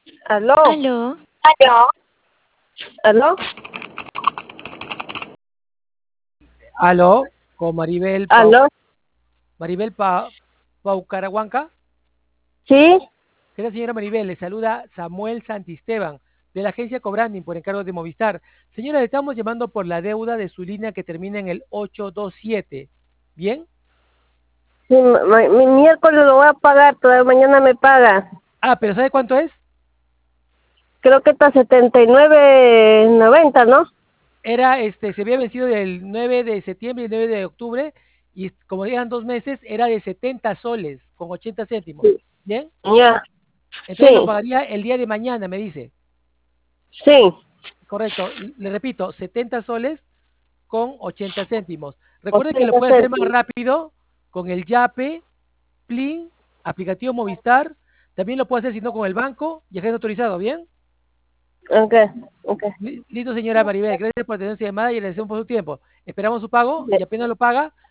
¿Aló? Aló, ¿Aló? ¿Aló? Aló, con Maribel ¿Aló? Paucarahuanca. ¿Sí? ¿Qué tal, señora Maribel? Le saluda Samuel Santisteban, de la agencia Cobranding, por encargo de Movistar. Señora, le estamos llamando por la deuda de su línea que termina en el 827. ¿Bien? Sí, mi miércoles lo voy a pagar, todavía mañana me paga. Ah, pero ¿sabe cuánto es? Creo que está 79.90, ¿no? Se había vencido del 9 de septiembre y el 9 de octubre, y como eran 2 meses, era de 70 soles con 80 céntimos. Sí. ¿Bien? Ya. Entonces lo Sí, pagaría el día de mañana, me dice. sí. Correcto. Le repito, 70 soles con 80 céntimos. Recuerde que lo 80 puede hacer más céntimos. rápido con el Yape, Plin, aplicativo Movistar. También lo puede hacer si no con el banco y agente autorizado, ¿bien? Ok, ok. Listo, señora Maribel. Gracias por tener su llamada y le agradecemos por su tiempo. Esperamos su pago y apenas lo paga,